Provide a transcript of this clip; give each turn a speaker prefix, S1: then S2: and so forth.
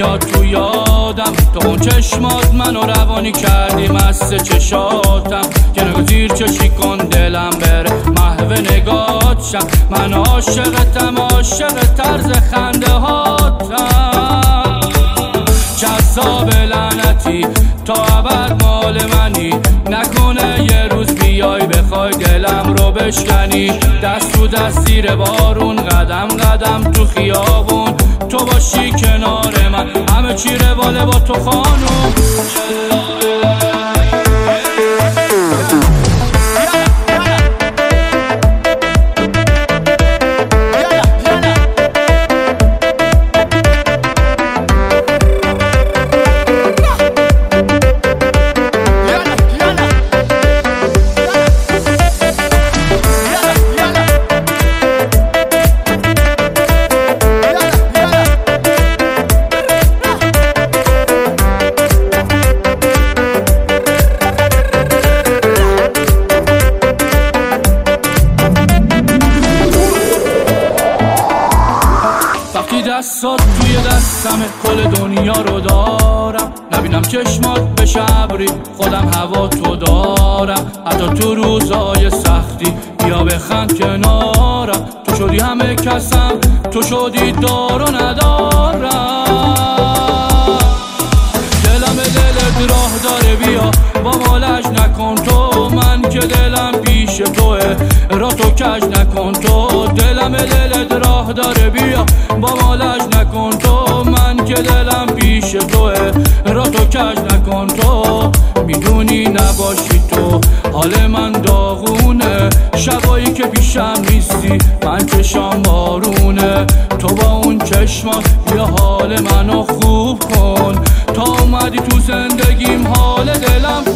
S1: میاد تو یادم، تو اون چشمات منو روانی کردی مست چشاتم، که نگو زیر چشی کن دلم بره محو نگات شم. من عاشقتم، عاشق طرز خنده هاتم، جذاب لعنتی تا ابد مال منی، نکنه یه روز بیای بخوای دلم رو بشکنی. دست تو دست زیر بارون، قدم قدم تو خیابون، تو باشی کنار من همه چی رواله با تو خانوم. دستات توی دستمه، کل دنیا رو دارم، نبینم چشمات بشه ابری، خودم هوا تو دارم. حتی تو روزای سختی بیا بخند کنارم، تو شدی همه کسم، تو شدی دار و ندارم. دلم دلت راه داره، بیا با مالش نکن تو، من که دلم پیش توه را تو کج نکن تو. دلم دلت راه داره، بیا با مالش نکن تو، من که دلم پیش توه را تو کج نکن تو. میدونی نباشی تو حال من داغونه، شبایی که پیشم نیستی من چشام بارونه. تو با اون چشمات بیا حال منو خوب کن، تا اومدی تو زندگیم حال دلم